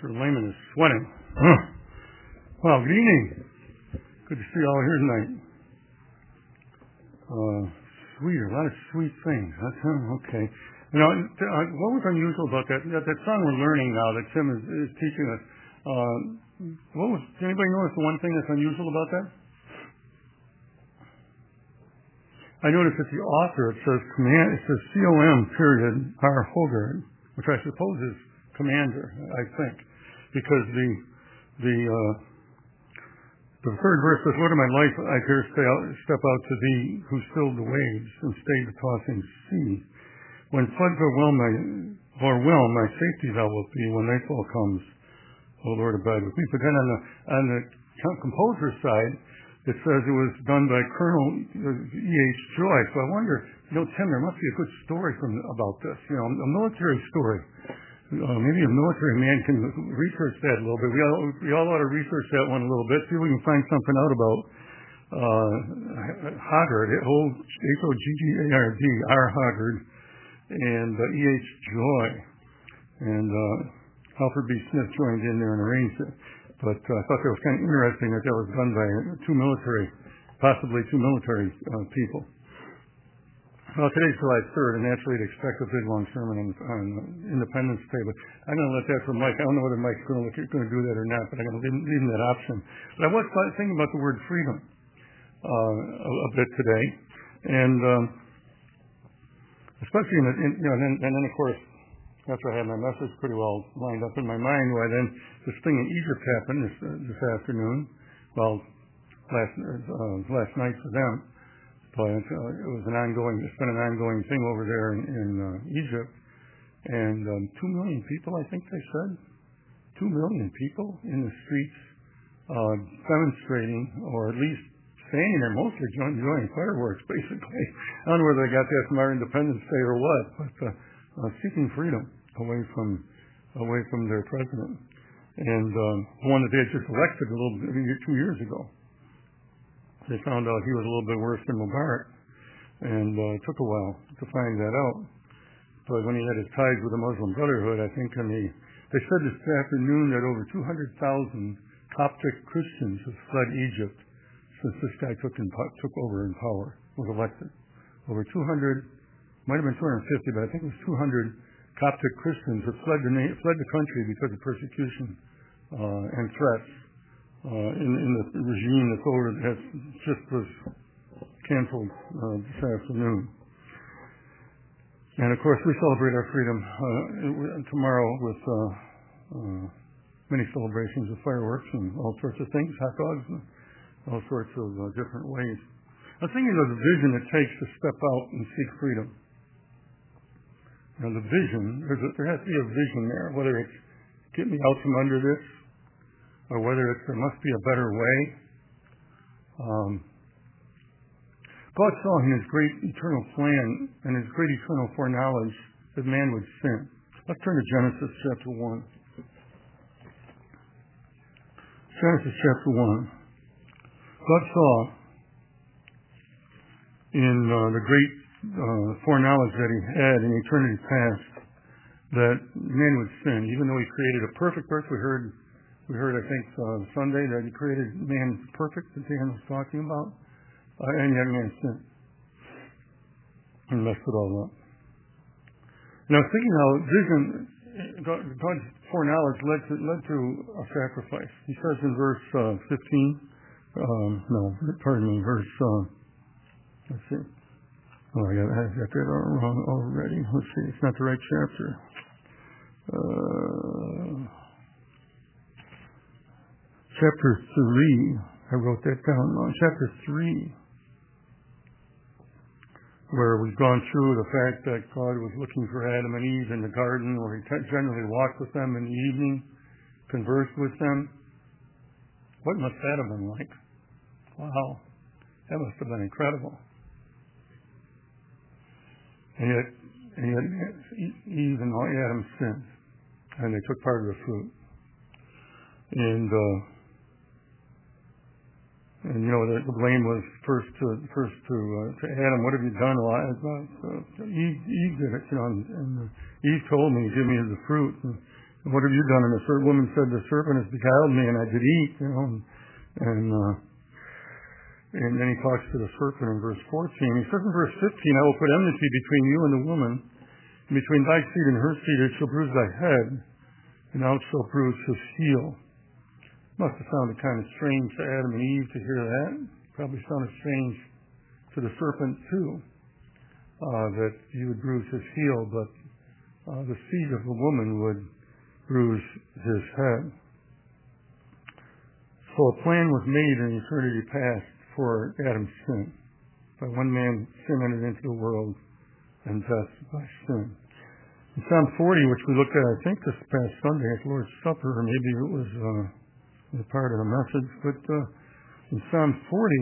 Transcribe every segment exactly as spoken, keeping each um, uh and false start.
Mister Lehman is sweating. Huh. Well, good evening. Good to see you all here tonight. Uh, sweet, a lot of sweet things. That's huh? Okay. You know, uh, what was unusual about that? That, that song we're learning now that Tim is, is teaching us. Uh, what was? Did anybody notice the one thing that's unusual about that? I noticed that the author, it says command, it says C O M period R Hogarth, which I suppose is commander, I think, because the the uh, the third verse says, "Lord of my life, I dare stay out, step out to thee, who stilled the waves and stayed the tossing sea. When floods overwhelm my overwhelm my safety thou wilt be. When nightfall comes, O Lord, abide with me." But then on the on the composer side, it says it was done by Colonel E H Joy. So I wonder, you know, Tim, there must be a good story from about this. You know, a military story. Uh, maybe a military man can research that a little bit. We all we all ought to research that one a little bit. See if we can find something out about uh, Hoggard, H O G G A R D, R. Hoggard, and uh, E H Joy, and uh, Alfred B. Smith joined in there and arranged it. But uh, I thought that was kind of interesting that that was done by two military, possibly two military uh, people. Well, today's July third, and naturally you'd expect a big long sermon on, on Independence Day, but I'm going to let that for Mike. I don't know whether Mike's going to, going to do that or not, but I'm going to leave, leave him that option. But I was thinking about the word freedom uh, a, a bit today, and um, especially in, the, in you know, and then, and then of course, after I had my message pretty well lined up in my mind, why then this thing in Egypt happened this, uh, this afternoon. Well, last uh, last night for them, but uh, it was an ongoing. It's been an ongoing thing over there in, in uh, Egypt, and um, two million people, I think they said, two million people in the streets uh, demonstrating, or at least standing there, mostly enjoying fireworks. Basically, I don't know whether they got that from our Independence Day or what, but uh, uh, seeking freedom away from away from their president, and um, the one that they had just elected a little bit, two years ago. They found out he was a little bit worse than Mubarak, and uh, it took a while to find that out. But when he had his ties with the Muslim Brotherhood, I think in the, they said this afternoon that over two hundred thousand Coptic Christians have fled Egypt since this guy took in, took over in power, was elected. Over two hundred, might have been two hundred fifty, but I think it was two hundred Coptic Christians have fled the, fled the country because of persecution uh, and threats uh, in, in the regime that's over that just was canceled uh, this afternoon. And of course, we celebrate our freedom uh, tomorrow with uh, uh, many celebrations of fireworks and all sorts of things, hot dogs, and all sorts of uh, different ways. I was thinking of the vision it takes to step out and seek freedom. Now, the vision, there's a, there has to be a vision there, whether it's get me out from under this, or whether it's there must be a better way. Um, God saw in His great eternal plan and His great eternal foreknowledge that man would sin. Let's turn to Genesis chapter one. Genesis chapter one. God saw in uh, the great uh, foreknowledge that He had in eternity past that man would sin, even though He created a perfect earth. We heard, we heard, I think, uh, Sunday that He created man perfect, that Dan was talking about, uh, and yet man sinned and messed it all up. Now, thinking how vision, God, God's foreknowledge led to led to a sacrifice. He says in verse uh, fifteen. Um, no, pardon me, verse. Uh, let's see. Oh, I got, I got that wrong already. Let's see. It's not the right chapter. Uh, chapter three. I wrote that down wrong. Chapter three, where we've gone through the fact that God was looking for Adam and Eve in the garden, where He generally walked with them in the evening, conversed with them. What must that have been like? Wow, that must have been incredible. And yet, and yet Eve and Adam sinned, and they took part of the fruit. And uh, and you know the, the blame was first to first to uh, to Adam. What have you done? Well, I, uh, Eve, Eve did it, you know. And, and Eve told me, "Give me of the fruit." And, what have you done? And the certain woman said, the serpent has beguiled me, and I did eat, you know. And, and, uh, and then he talks to the serpent in verse fourteen. He says in verse fifteen, I will put enmity between you and the woman, and between thy seed and her seed. It shall bruise thy head, and thou shalt bruise his heel. Must have sounded kind of strange to Adam and Eve to hear that. Probably sounded strange to the serpent too, uh, that you would bruise his heel, but uh, the seed of the woman would bruise his head. So a plan was made in eternity past for Adam's sin. By one man, sin entered into the world, and death by sin. In Psalm forty, which we looked at, I think, this past Sunday at the Lord's Supper, or maybe it was uh, a part of the message, but uh, in Psalm forty,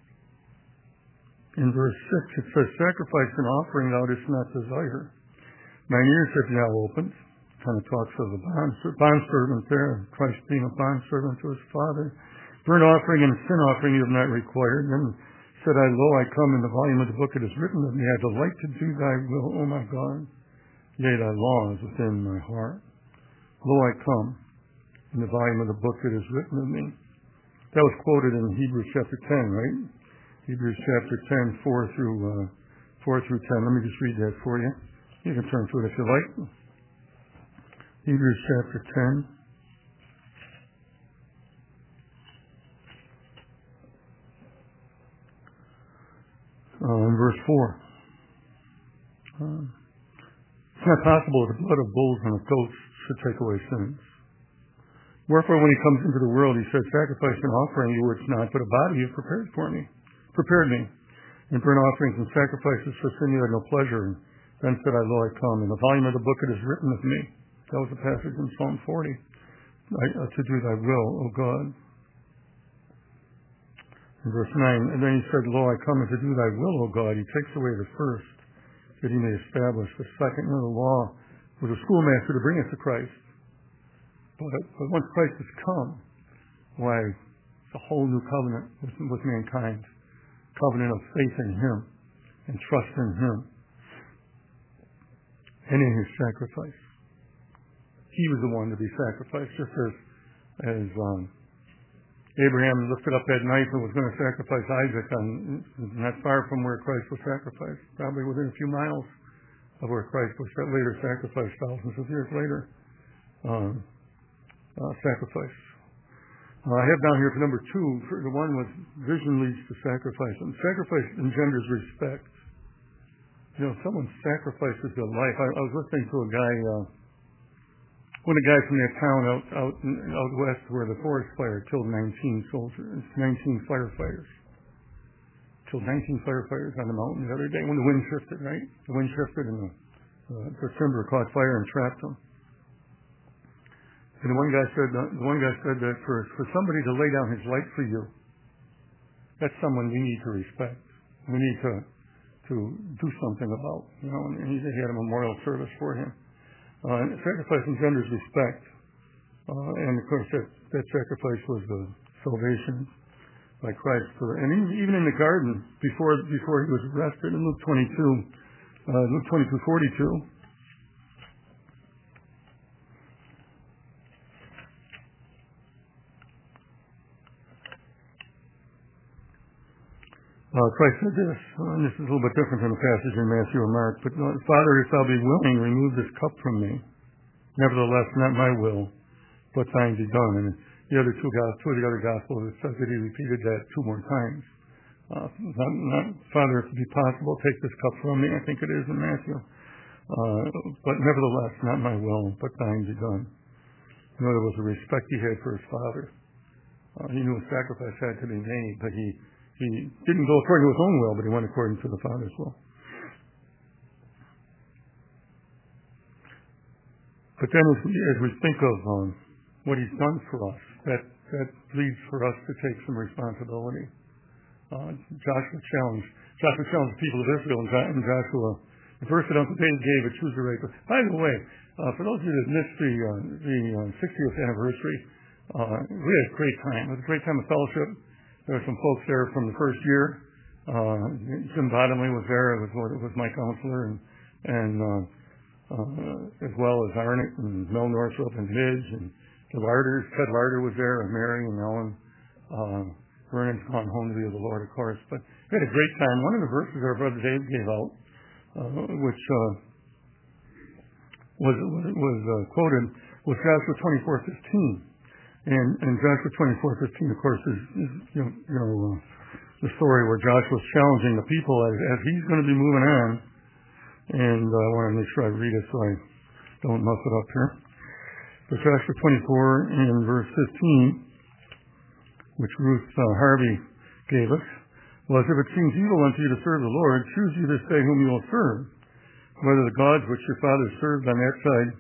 in verse six, it says, sacrifice and offering thou didst not desire. Mine ears have thou opened. Kind of talks of the bond, bond servant there, Christ being a bond servant to his Father. Burnt offering and sin offering you have not required. Then said I, lo, I come, in the volume of the book it is written of me, I delight to do thy will, O my God. Yea, thy law is within my heart. Lo, I come, in the volume of the book it is written of me. That was quoted in Hebrews chapter ten, right? Hebrews chapter ten, four through uh, four through ten. Let me just read that for you. You can turn to it if you like. Hebrews chapter ten. Uh, in verse four. Uh, it's not possible that the blood of bulls and of goats should take away sins. Wherefore, when he comes into the world, he says, sacrifice and offering you would not, but a body you have prepared for me. Prepared me. In burnt offerings and sacrifices for sin you had no pleasure. And then said I, lo, I come. In the volume of the book it is written of me. That was a passage in Psalm forty. I, uh, to do thy will, O God. In verse nine, and then he said, lo, I come and to do thy will, O God. He takes away the first, that he may establish the second. You know, the law was a schoolmaster to bring us to Christ. But, but once Christ has come, why, it's a whole new covenant with, with mankind. Covenant of faith in him and trust in him and in his sacrifice. He was the one to be sacrificed, just as, as um, Abraham lifted up that knife and was going to sacrifice Isaac, on, not far from where Christ was sacrificed, probably within a few miles of where Christ was later sacrificed, thousands of years later. Um, uh, sacrifice. Uh, I have down here for number two, for the one was vision leads to sacrifice. And sacrifice engenders respect. You know, someone sacrifices their life. I, I was listening to a guy, uh, one of the guys from that town out, out, out west where the forest fire killed nineteen soldiers, nineteen firefighters. Killed nineteen firefighters on the mountain the other day when the wind shifted, right? The wind shifted and the, uh, the timber caught fire and trapped them. And the one guy said, the one guy said that for, for somebody to lay down his life for you, that's someone we need to respect. We need to to do something about, you know. And he, he had a memorial service for him. Uh, and sacrifice engenders respect, uh, and of course that, that sacrifice was the salvation by Christ. For, and even in the garden before before he was arrested in Luke twenty-two, uh, Luke twenty-two forty-two. Uh, Christ said this, and this is a little bit different from the passage in Matthew or Mark, but uh, Father, if thou be willing, remove this cup from me. Nevertheless, not my will, but thine be done. And the other two, two of the other Gospels, it says that he repeated that two more times. Uh, not, not, Father, if it be possible, take this cup from me. I think it is in Matthew. Uh, but nevertheless, not my will, but thine be done. You know, there was a respect he had for his Father. Uh, he knew a sacrifice had to be made, but he He didn't go according to his own will, but he went according to the Father's will. But then as we, as we think of um, what he's done for us, that, that leads for us to take some responsibility. Uh, Joshua challenged, Joshua challenged the people of Israel, and Joshua, the first it unto David, choose the right. By the way, uh, for those of you that missed the, uh, the uh, sixtieth anniversary, uh, we had a great time. It was a great time of fellowship. There were some folks there from the first year. Uh, Jim Bottomley was there. It was, it was my counselor, and, and uh, uh, as well as Arnott and Mel Northrop and Midge and the Larders. Ted Larder was there, and Mary and Ellen. Uh, Vernon's gone home to be with the Lord, of course. But we had a great time. One of the verses our brother Dave gave out, uh, which uh, was was, was uh, quoted, was Joshua twenty-four fifteen. And, and Joshua twenty-four fifteen, of course, is, is you know, you know uh, the story where Joshua's challenging the people as, as he's going to be moving on. And uh, I want to make sure I read it so I don't muff it up here. But Joshua twenty-four and verse fifteen, which Ruth uh, Harvey gave us, was, if it seems evil unto you to serve the Lord, choose you this day whom you will serve, whether the gods which your fathers served on that side,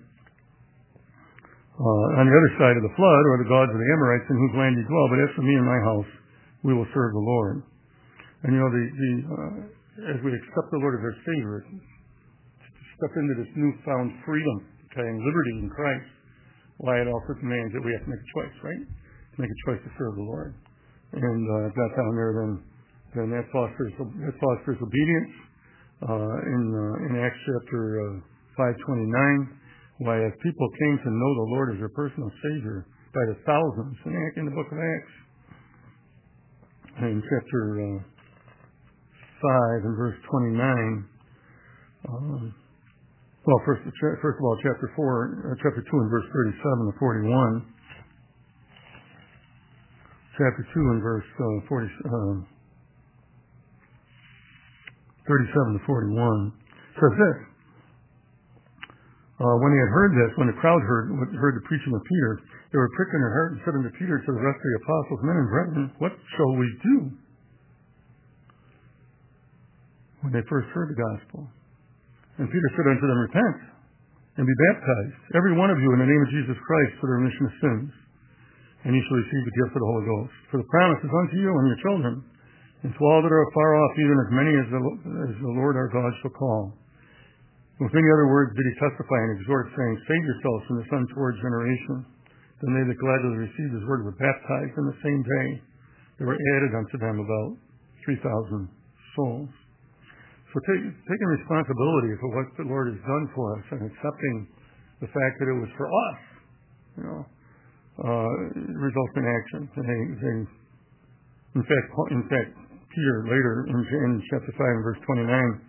uh, on the other side of the flood, or the gods of the Amorites in whose land you dwell. But as for me and my house, we will serve the Lord. And you know, the, the uh, as we accept the Lord as our Savior, step into this newfound freedom, okay, and liberty in Christ, why it also demands that we have to make a choice, right? To make a choice to serve the Lord. And uh, I've got down there then, then that fosters that fosters obedience uh, in uh, in Acts chapter uh, five twenty-nine. Why, as people came to know the Lord as their personal Savior by the thousands in, in the book of Acts, in chapter uh, five and verse twenty-nine. Um, well, first, first of all, chapter four, uh, chapter two and verse thirty-seven to forty-one. Chapter two and verse uh, forty, uh, thirty-seven to forty-one says this. Uh, when they had heard this, when the crowd heard heard the preaching of Peter, they were pricked in their heart and said unto Peter to the rest of the apostles, Men and brethren, what shall we do? When they first heard the gospel. And Peter said unto them, Repent, and be baptized, every one of you, in the name of Jesus Christ, for the remission of sins, and you shall receive the gift of the Holy Ghost. For the promise is unto you and your children, and to all that are afar off, even as many as the, as the Lord our God shall call. With many other words did he testify and exhort, saying, Save yourselves from this untoward generation. Then they that gladly received his word were baptized in the same day. There were added unto them about three thousand souls. So take, taking responsibility for what the Lord has done for us and accepting the fact that it was for us, you know, uh, results in action. And they, they, in fact, in fact, Peter later in, in chapter five and verse twenty-nine,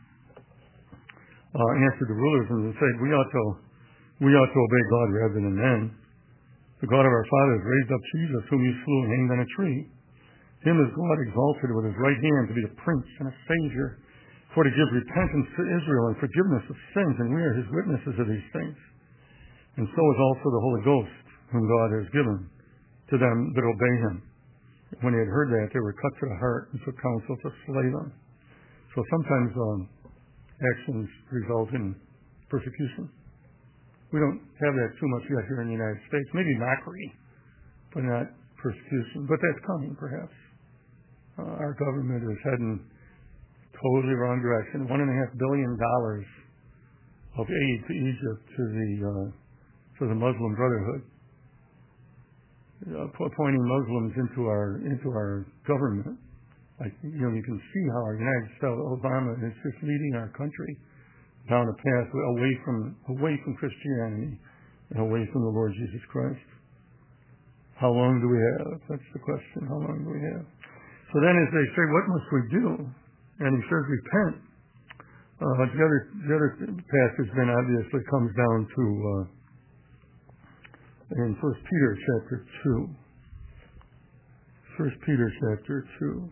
Uh, answered the rulers and said, we ought to we ought to obey God rather than men. The God of our fathers raised up Jesus, whom you slew and hanged on a tree. Him has God exalted with his right hand to be a prince and a savior, for to give repentance to Israel and forgiveness of sins, and we are his witnesses of these things. And so is also the Holy Ghost, whom God has given to them that obey him. When they had heard that, they were cut to the heart and took counsel to slay them. So sometimes um, actions result in persecution. We don't have that too much yet here in the United States. Maybe mockery, but not persecution. But that's coming, perhaps. Uh, our government is heading totally wrong direction. One and a half billion dollars of aid to Egypt to the uh, to the Muslim Brotherhood, uh, appointing Muslims into our into our government. Like, you know, you can see how our United States, Obama is just leading our country down a path away from away from Christianity and away from the Lord Jesus Christ. How long do we have? That's the question. How long do we have? So then, as they say, what must we do? And he says, repent. Uh, the other the other passage then obviously comes down to uh, in First Peter chapter two. First Peter chapter two.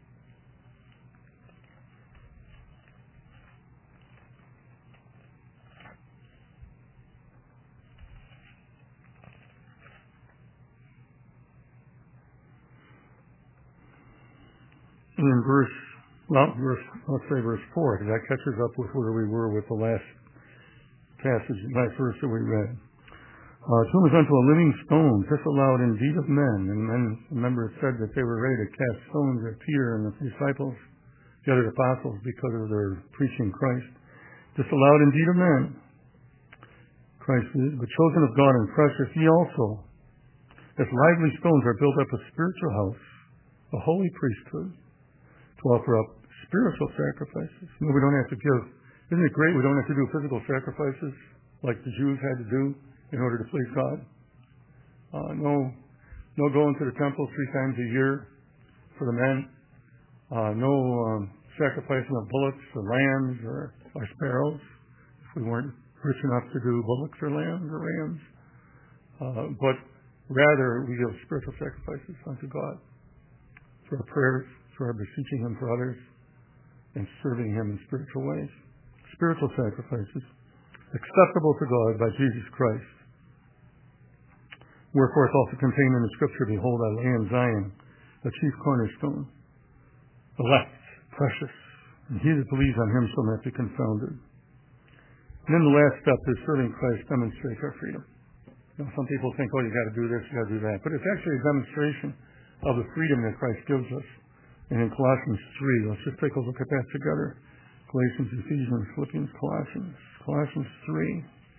In verse, well, verse, let's say verse four, because that catches up with where we were with the last passage, the last verse that we read. Uh, tomb is unto a living stone, disallowed indeed of men. And then, remember, it said that they were ready to cast stones at Peter and the disciples, the other apostles, because of their preaching Christ. Disallowed indeed of men, Christ is, but chosen of God and precious, ye also, as lively stones are built up a spiritual house, a holy priesthood, to offer up spiritual sacrifices. No, we don't have to give. Isn't it great we don't have to do physical sacrifices like the Jews had to do in order to please God. Uh, no, no going to the temple three times a year for the men. Uh, no um, sacrificing of bullocks or lambs or, or sparrows if we weren't rich enough to do bullocks or lambs or rams. Uh, but rather, we give spiritual sacrifices unto God through our prayers, through our beseeching Him for others, and serving Him in spiritual ways. Spiritual sacrifices, acceptable to God by Jesus Christ. Wherefore it's also contained in the Scripture, behold, I lay in Zion the chief cornerstone, elect, precious, and he that believes on Him shall not be confounded. And then the last step is serving Christ demonstrates our freedom. You know, some people think, oh, you got to do this, you got to do that. But it's actually a demonstration of the freedom that Christ gives us. And in Colossians three, let's just take a look at that together. Galatians, Ephesians, Philippians, Colossians. Colossians three.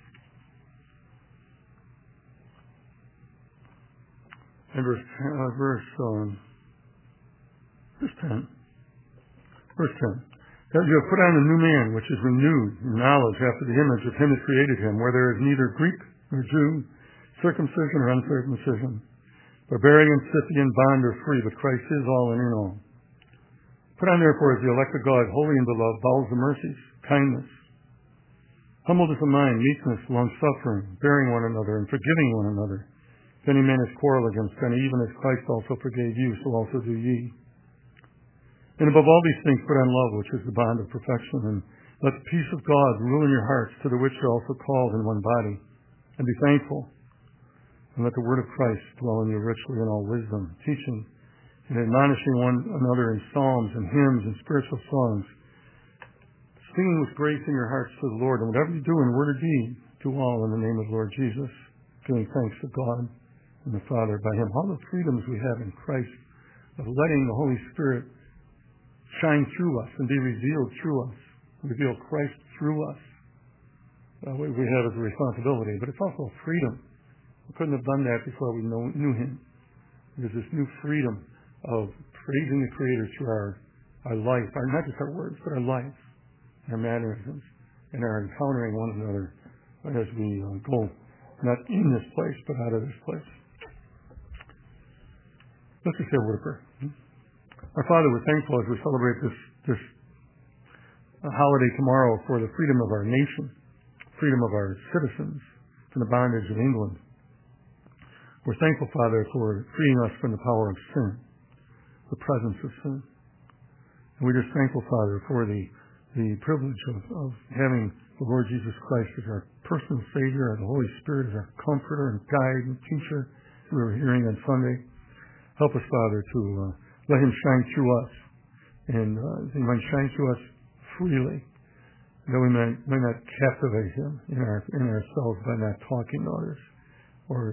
And verse, uh, verse, um, verse ten. Verse ten. That you have put on a new man, which is renewed in knowledge after the image of Him that created him, where there is neither Greek nor Jew, circumcision or uncircumcision, barbarian, Scythian, bond or free, but Christ is all and in all. Put on therefore as the elect of God, holy and beloved, bowels of mercies, kindness, humbleness of mind, meekness, long-suffering, bearing one another, and forgiving one another. If any man has quarrel against any, even as Christ also forgave you, so also do ye. And above all these things put on love, which is the bond of perfection, and let the peace of God rule in your hearts, to the which you're also called in one body. And be thankful, and let the word of Christ dwell in you richly in all wisdom, teaching and admonishing one another in psalms and hymns and spiritual songs, singing with grace in your hearts to the Lord. And whatever you do in word or deed, do all in the name of the Lord Jesus, giving thanks to God and the Father by Him. All the freedoms we have in Christ of letting the Holy Spirit shine through us and be revealed through us, reveal Christ through us. Uh, we, we have as a responsibility, but it's also freedom. We couldn't have done that before we know, knew Him. There's this new freedom of praising the Creator through our, our life, our, not just our words, but our life, our mannerisms, and our encountering one another as we uh, go, not in this place, but out of this place. Let's just say a word of prayer. Our Father, we're thankful as we celebrate this, this uh, holiday tomorrow for the freedom of our nation, freedom of our citizens from the bondage of England. We're thankful, Father, for freeing us from the power of sin, the presence of sin. And we're just thankful, Father, for the, the privilege of, of having the Lord Jesus Christ as our personal Savior, and the Holy Spirit as our comforter and guide and teacher, we were hearing on Sunday. Help us, Father, to uh, let Him shine through us, and uh, He might shine through us freely, that we might, might not captivate Him in, our, in ourselves by not talking to others or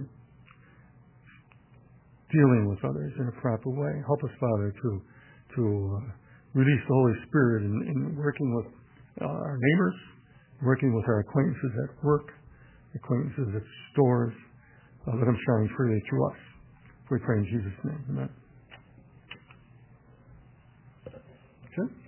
dealing with others in a proper way. Help us, Father, to to uh, release the Holy Spirit in, in working with uh, our neighbors, working with our acquaintances at work, acquaintances at stores. Uh, let them shine freely through us. We pray in Jesus' name. Amen. Okay.